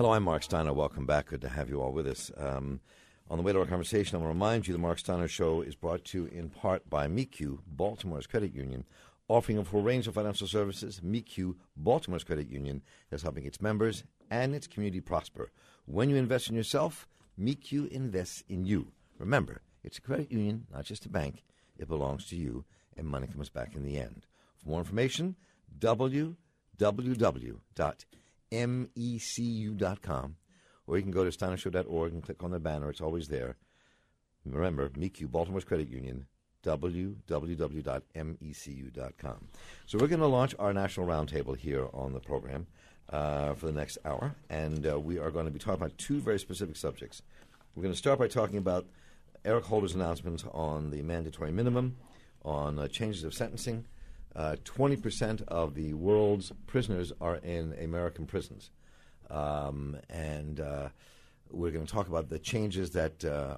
Hello, I'm Mark Steiner. Welcome back. Good to have you all with us. On the way to our conversation, I want to remind you the Mark Steiner Show is brought to you in part by MECU, Baltimore's credit union, offering a full range of financial services. MECU, Baltimore's credit union, is helping its members and its community prosper. When you invest in yourself, MECU invests in you. Remember, it's a credit union, not just a bank. It belongs to you, and money comes back in the end. For more information, www.mecu.com, or you can go to steinershow.org and click on the banner. It's always there. Remember, MECU, Baltimore's credit union, www.mecu.com. So we're going to launch our national roundtable here on the program for the next hour, and we are going to be talking about two very specific subjects. We're going to start by talking about Eric Holder's announcement on the mandatory minimum, on changes of sentencing. 20% of the world's prisoners are in American prisons. And we're going to talk about the changes that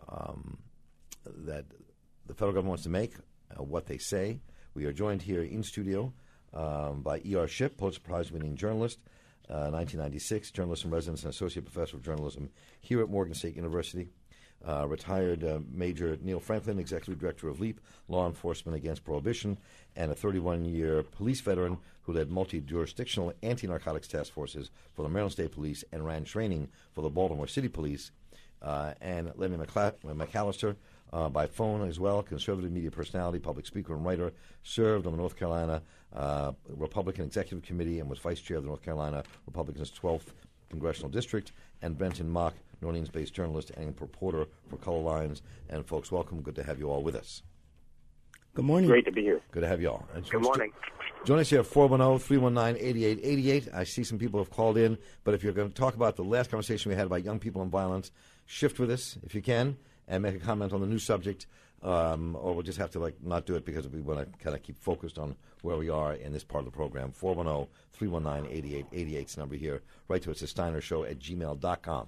that the federal government wants to make, what they say. We are joined here in studio by E.R. Shipp, Pulitzer Prize-winning journalist, 1996, journalist in residence and associate professor of journalism here at Morgan State University. Retired Major Neil Franklin, executive director of LEAP, Law Enforcement Against Prohibition, and a 31-year police veteran who led multi-jurisdictional anti-narcotics task forces for the Maryland State Police and ran training for the Baltimore City Police. And Lenny McAllister, by phone as well, conservative media personality, public speaker and writer, served on the North Carolina Republican Executive Committee and was vice chair of the North Carolina Republicans' 12th Congressional District, and Brenton Mock, New Orleans-based journalist and reporter for Color Lines. And folks, welcome. Good to have you all with us. Good morning. Great to be here. Good to have you all. Good morning. Join us here at 410-319-8888. I see some people have called in, but if you're going to talk about the last conversation we had about young people and violence, shift with us if you can and make a comment on the new subject, or we'll just have to not do it because we want to kind of keep focused on where we are in this part of the program. 410-319-8888 is the number here. Write to us at steinershow@gmail.com.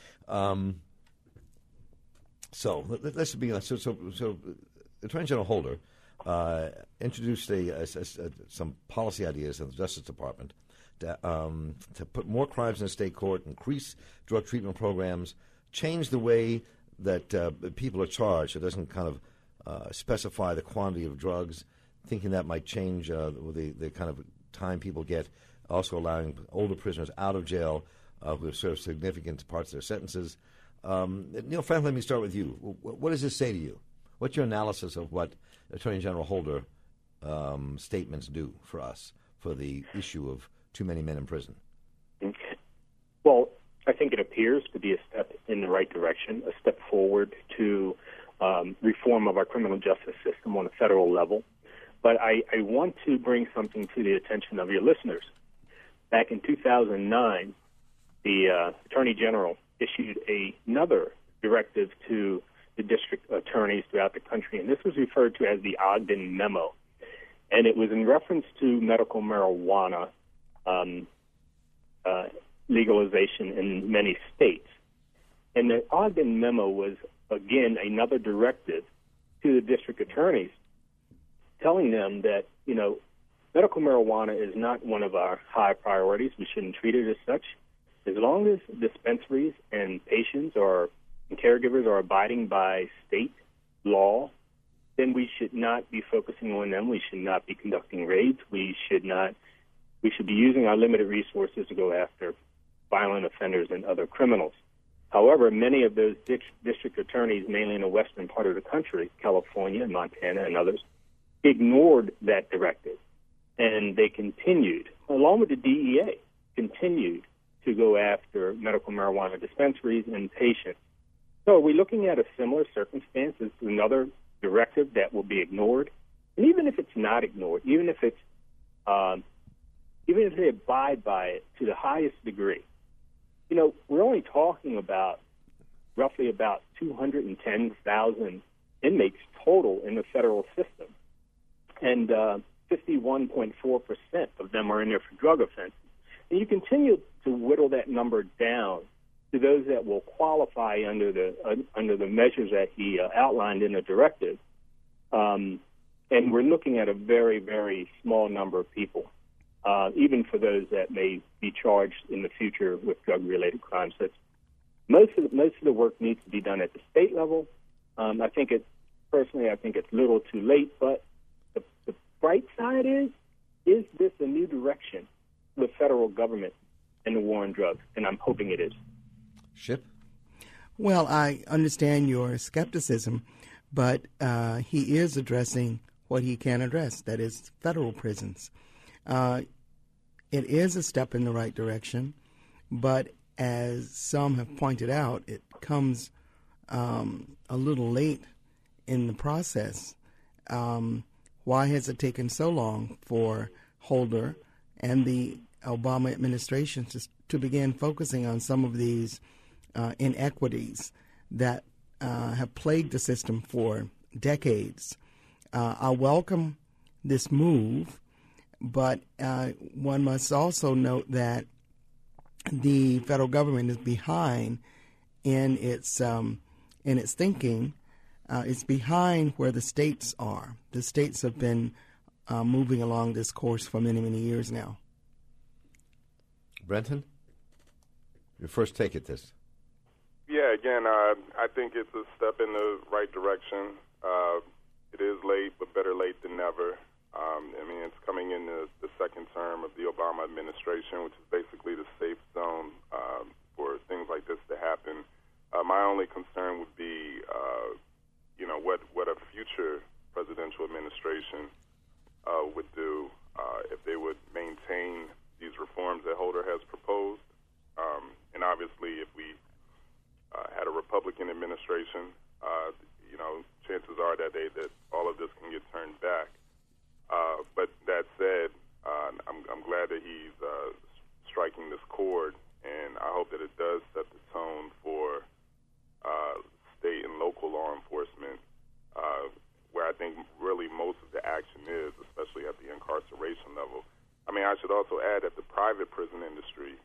So let's begin. So Attorney General Holder introduced some policy ideas in the Justice Department to put more crimes in the state court, increase drug treatment programs, change the way that people are charged. It doesn't kind of specify the quantity of drugs, thinking that might change the kind of time people get, also allowing older prisoners out of jail who have served significant parts of their sentences. Neil Franklin, let me start with you. What does this say to you? What's your analysis of what Attorney General Holder statements do for us for the issue of too many men in prison? Well, I think it appears to be a step in the right direction, a step forward to reform of our criminal justice system on a federal level. But I want to bring something to the attention of your listeners. Back in 2009, the Attorney General issued another directive to the district attorneys throughout the country, and this was referred to as the Ogden Memo. And it was in reference to medical marijuana legalization in many states. And the Ogden Memo was, again, another directive to the district attorneys telling them that, medical marijuana is not one of our high priorities. We shouldn't treat it as such. As long as dispensaries and patients and caregivers are abiding by state law, then we should not be focusing on them. We should not be conducting raids. We should be using our limited resources to go after violent offenders and other criminals. However, many of those district attorneys, mainly in the western part of the country, California, Montana, and others, ignored that directive. And they continued, along with the DEA, to go after medical marijuana dispensaries and patients. So are we looking at a similar circumstance as another directive that will be ignored? And even if it's not ignored, even if they abide by it to the highest degree, we're only talking about roughly about 210,000 inmates total in the federal system, and 51.4% of them are in there for drug offenses. And you continue to whittle that number down to those that will qualify under the measures that he outlined in the directive, and we're looking at a very, very small number of people. even for those that may be charged in the future with drug-related crimes. So most of the work needs to be done at the state level. I think it's a little too late, but the bright side is this a new direction for the federal government in the war on drugs? And I'm hoping it is. Shipp? Well, I understand your skepticism, but he is addressing what he can address, that is federal prisons. It is a step in the right direction, but as some have pointed out, it comes a little late in the process. Why has it taken so long for Holder and the Obama administration to begin focusing on some of these inequities that have plagued the system for decades? I welcome this move, but one must also note that the federal government is behind in its thinking. It's behind where the states are. The states have been moving along this course for many, many years now. Brenton, your first take at this. Yeah, again, I think it's a step in the right direction. It is late, but better late than never. It's coming in the second term of the Obama administration, which is basically the safe zone for things like this to happen. My only concern would be, what a future presidential administration would do if they would maintain these reforms that Holder has proposed. And obviously, if we had a Republican administration, chances are that all of this can get turned back. But that said, I'm glad that he's striking this chord, and I hope that it does set the tone for state and local law enforcement, where I think really most of the action is, especially at the incarceration level. I should also add that the private prison industry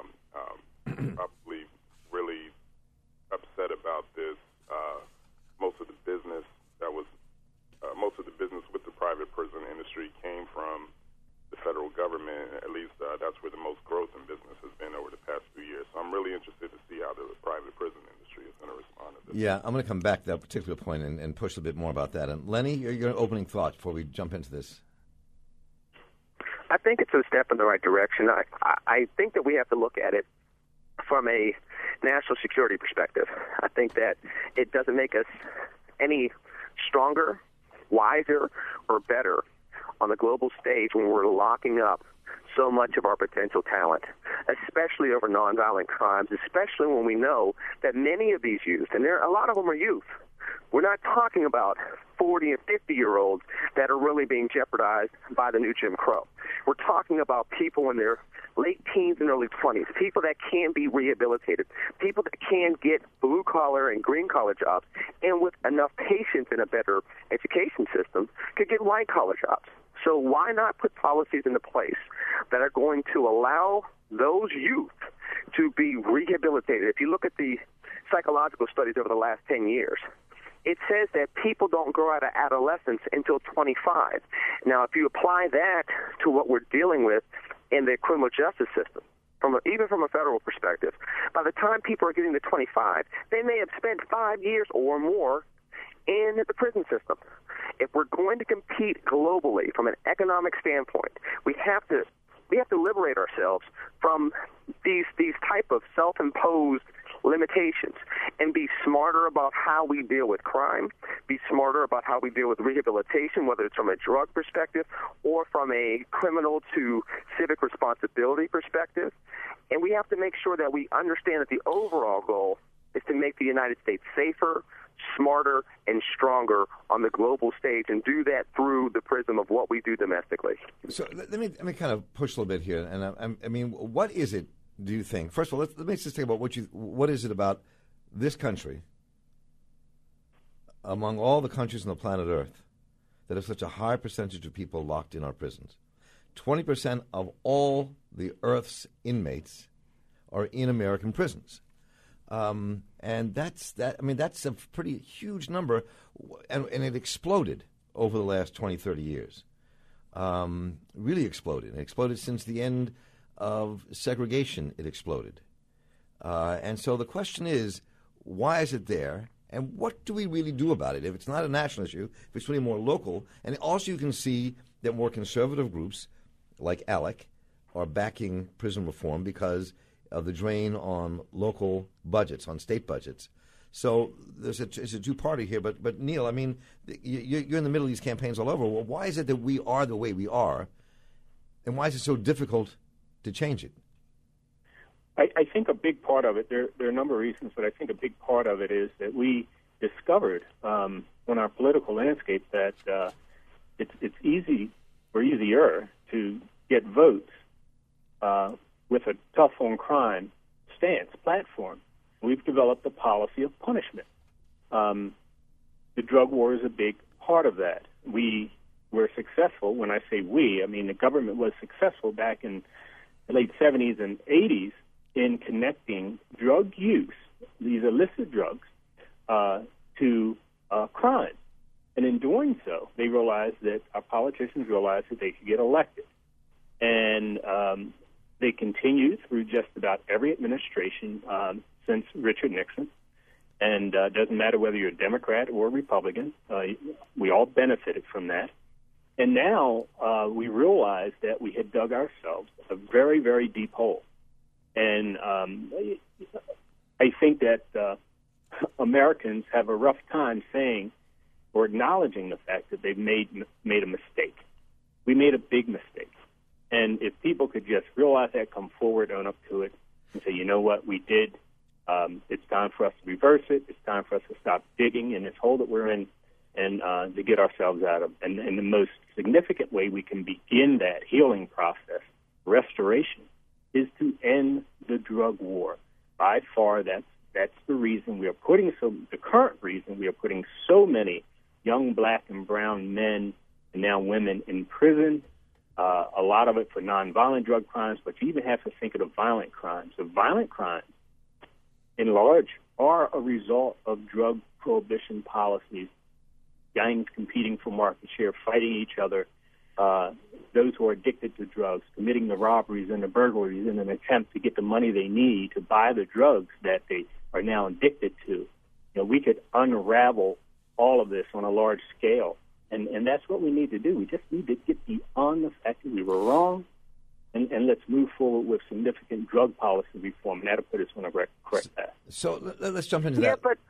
probably really upset about this. Most of the business with the private prison industry came from the federal government. At least that's where the most growth in business has been over the past few years. So I'm really interested to see how the private prison industry is going to respond to this. Yeah, I'm going to come back to that particular point and push a bit more about that. And Lenny, your opening thought before we jump into this. I think it's a step in the right direction. I think that we have to look at it from a national security perspective. I think that it doesn't make us any stronger, wiser, or better on the global stage when we're locking up so much of our potential talent, especially over nonviolent crimes, especially when we know that many of these youth, and a lot of them are youth, we're not talking about 40 and 50-year-olds that are really being jeopardized by the new Jim Crow. We're talking about people in their late teens and early 20s, people that can be rehabilitated, people that can get blue-collar and green-collar jobs, and with enough patience and a better education system, could get white-collar jobs. So why not put policies into place that are going to allow those youth to be rehabilitated? If you look at the psychological studies over the last 10 years, it says that people don't grow out of adolescence until 25. Now, if you apply that to what we're dealing with in the criminal justice system, even from a federal perspective, by the time people are getting to 25, they may have spent 5 years or more in the prison system. If we're going to compete globally from an economic standpoint, we have to liberate ourselves from these type of self-imposed limitations and be smarter about how we deal with crime, be smarter about how we deal with rehabilitation, whether it's from a drug perspective or from a criminal to civic responsibility perspective. And we have to make sure that we understand that the overall goal is to make the United States safer, smarter, and stronger on the global stage, and do that through the prism of what we do domestically. So let me kind of push a little bit here. And what is it, do you think? First of all, let me just think about what is it about this country, among all the countries on the planet Earth, that have such a high percentage of people locked in our prisons? 20% of all the Earth's inmates are in American prisons. And that's a pretty huge number, and it exploded over the last 20, 30 years. really exploded. It exploded since the end of segregation. It exploded. And so the question is, why is it there? And what do we really do about it? If it's not a national issue, if it's really more local, and also you can see that more conservative groups like ALEC are backing prison reform because of the drain on local budgets, on state budgets. So it's a two-party here. But Neil, I mean, you're in the middle of these campaigns all over. Well, why is it that we are the way we are, and why is it so difficult to change it? I think a big part of it, there are a number of reasons, but I think a big part of it is that we discovered on our political landscape that it's easy or easier to get votes with a tough on crime stance, platform. We've developed a policy of punishment. The drug war is a big part of that. We were successful. When I say we, I mean the government was successful back in the late 70s and 80s in connecting drug use, these illicit drugs, to crime. And in doing so, they realized that our politicians realized that they could get elected. And they continued through just about every administration since Richard Nixon. And it doesn't matter whether you're a Democrat or a Republican. We all benefited from that. And now we realized that we had dug ourselves a very, very deep hole. And I think that Americans have a rough time saying or acknowledging the fact that they've made a mistake. We made a big mistake. And if people could just realize that, come forward, own up to it, and say, you know what, we did. It's time for us to reverse it. It's time for us to stop digging in this hole that we're in and to get ourselves out of. And the most significant way we can begin that healing process, restoration, is to end the drug war. By far, that's the reason we are putting the current reason we are putting so many young black and brown men and now women in prison. A lot of it for nonviolent drug crimes, but you even have to think of the violent crimes. The violent crimes, in large, are a result of drug prohibition policies, gangs competing for market share, fighting each other, those who are addicted to drugs, committing the robberies and the burglaries in an attempt to get the money they need to buy the drugs that they are now addicted to. You know, we could unravel all of this on a large scale, and that's what we need to do. We just need to get beyond the fact that we were wrong, and let's move forward with significant drug policy reform, and that'll put us on a correct path. So let's jump into that. Yeah, but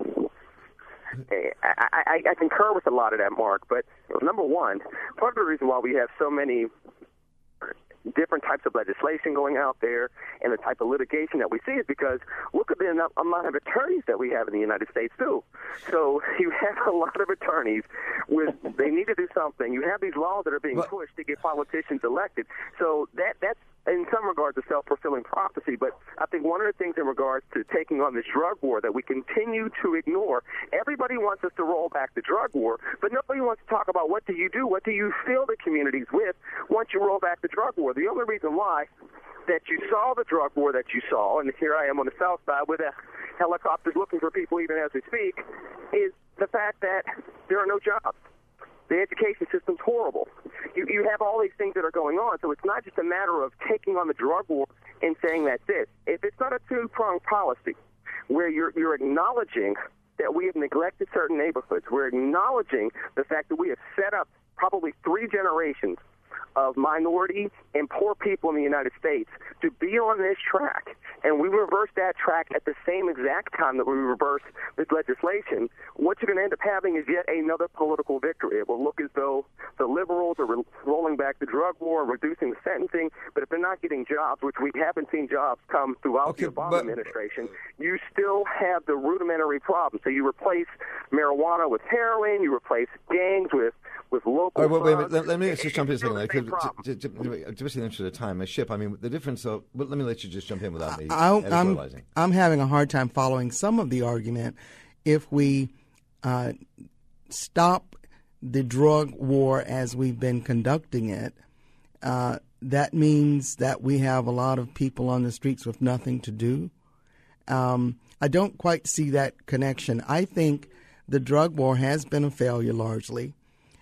I concur with a lot of that, Mark, but number one, part of the reason why we have so many different types of legislation going out there and the type of litigation that we see is because look at the amount of attorneys that we have in the United States, too. So you have a lot of attorneys they need to do something. You have these laws that are being pushed to get politicians elected. So that's in some regards a self-fulfilling prophecy, but I think one of the things in regards to taking on this drug war that we continue to ignore, everybody wants us to roll back the drug war, but nobody wants to talk about what do you do, what do you fill the communities with once you roll back the drug war. The only reason why that you saw the drug war that you saw, and here I am on the south side with a helicopters looking for people even as we speak, is the fact that there are no jobs. The education system's horrible. You have all these things that are going on, so it's not just a matter of taking on the drug war and saying that's it. If it's not a two-pronged policy where you're acknowledging that we have neglected certain neighborhoods, we're acknowledging the fact that we have set up probably 3 generations of minority and poor people in the United States to be on this track, and we reverse that track at the same exact time that we reverse this legislation, what you're going to end up having is yet another political victory. It will look as though the liberals are rolling back the drug war, reducing the sentencing, but if they're not getting jobs, which we haven't seen jobs come throughout the Obama administration, you still have the rudimentary problem. So you replace marijuana with heroin, you replace gangs with local. All right, wait, let me just jump in a second. Just in the interest of time, Ship, I mean, the difference of, let me let you just jump in without me editorializing. I'm having a hard time following some of the argument. If we stop the drug war as we've been conducting it, that means that we have a lot of people on the streets with nothing to do. I don't quite see that connection. I think the drug war has been a failure largely.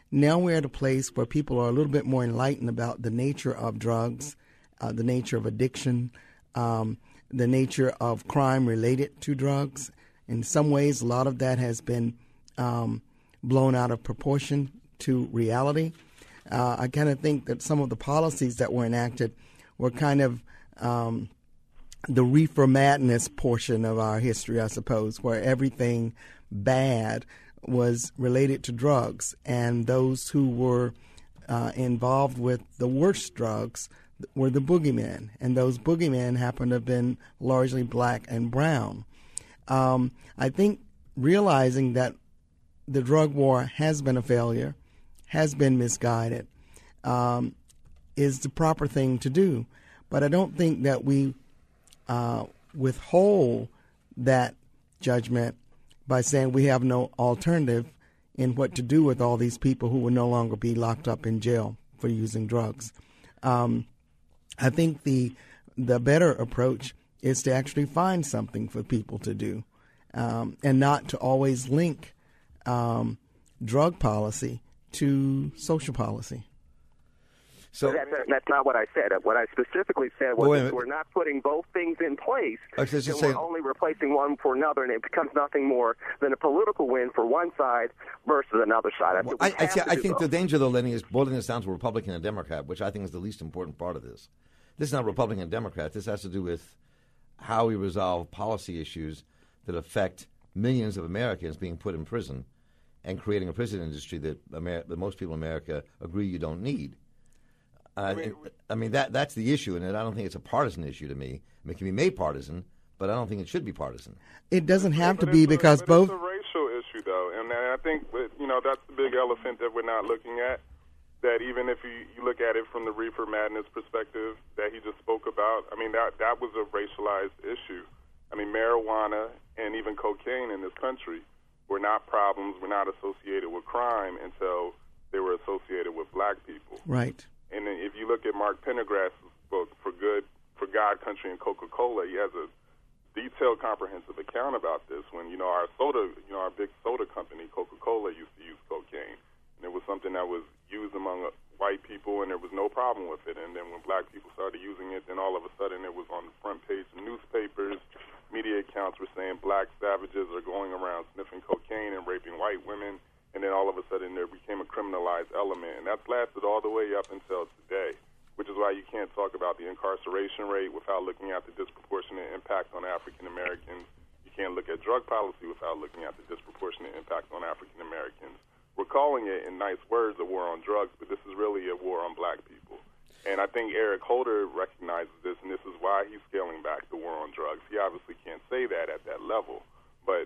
now we're at a place where people are a little bit more enlightened about the nature of drugs, the nature of addiction, the nature of crime related to drugs. In some ways, a lot of that has been blown out of proportion to reality. I kind of think that some of the policies that were enacted were kind of the reefer madness portion of our history, I suppose, where everything bad was related to drugs, and those who were involved with the worst drugs were the boogeymen, and those boogeymen happen to have been largely black and brown. I think realizing that the drug war has been a failure, has been misguided, is the proper thing to do. But I don't think that we withhold that judgment by saying we have no alternative in what to do with all these people who will no longer be locked up in jail for using drugs. I think the better approach is to actually find something for people to do, and not to always link drug policy to social policy. So that's not what I said. What I specifically said was if we're not putting both things in place, then we're only replacing one for another, and it becomes nothing more than a political win for one side versus another side. I think the danger, though, Lenny, is boiling this down to Republican and Democrat, which I think is the least important part of this. This is not Republican and Democrat. This has to do with how we resolve policy issues that affect millions of Americans being put in prison and creating a prison industry that most people in America agree you don't need. That's the issue, and I don't think it's a partisan issue to me. It can be made partisan, but I don't think it should be partisan. It doesn't have to be because both. It's a racial issue, though, and I think that's the big elephant that we're not looking at. That even if you look at it from the reefer madness perspective that he just spoke about, that was a racialized issue. Marijuana and even cocaine in this country were not problems, were not associated with crime until they were associated with black people. Right. And then if you look at Mark Pendergrass's book, For God, Country, and Coca-Cola, he has a detailed, comprehensive account about this. When, our big soda company, Coca-Cola, used to use cocaine. And it was something that was used among white people, and there was no problem with it. And then when black people started using it, then all of a sudden it was on the front page of newspapers. Media accounts were saying black savages are going around sniffing cocaine and raping white women. And then all of a sudden there became a criminalized element. And that's lasted all the way up until today, which is why you can't talk about the incarceration rate without looking at the disproportionate impact on African Americans. You can't look at drug policy without looking at the disproportionate impact on African Americans. We're calling it in nice words a war on drugs, but this is really a war on black people. And I think Eric Holder recognizes this, and this is why he's scaling back the war on drugs. He obviously can't say that at that level, but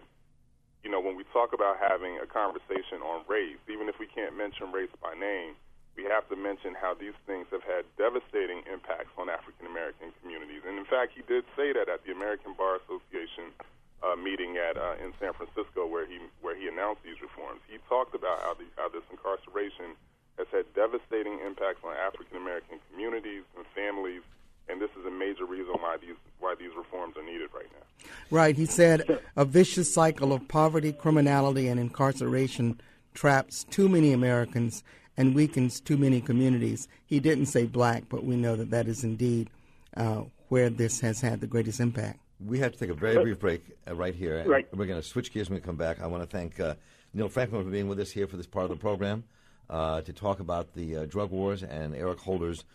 when we talk about having a conversation on race, even if we can't mention race by name, we have to mention how these things have had devastating impacts on African American communities. And in fact, he did say that at the American Bar Association meeting in San Francisco, where he announced these reforms. He talked about how this incarceration has had devastating impacts on African American communities and families, and this is a major reason why these reforms are needed right now. Right. He said a vicious cycle of poverty, criminality, and incarceration traps too many Americans and weakens too many communities. He didn't say black, but we know that is indeed where this has had the greatest impact. We have to take a very brief break right here. Right. We're going to switch gears when we come back. I want to thank Neil Franklin for being with us here for this part of the program to talk about the drug wars and Eric Holder's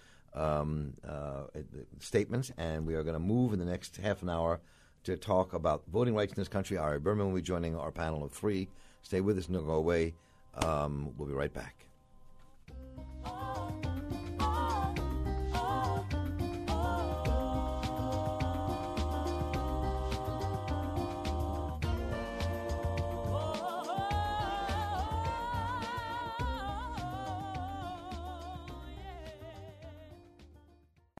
statements. And we are going to move in the next half an hour to talk about voting rights in this country. Ari Berman will be joining our panel of three. Stay with us and don't go away. We'll be right back.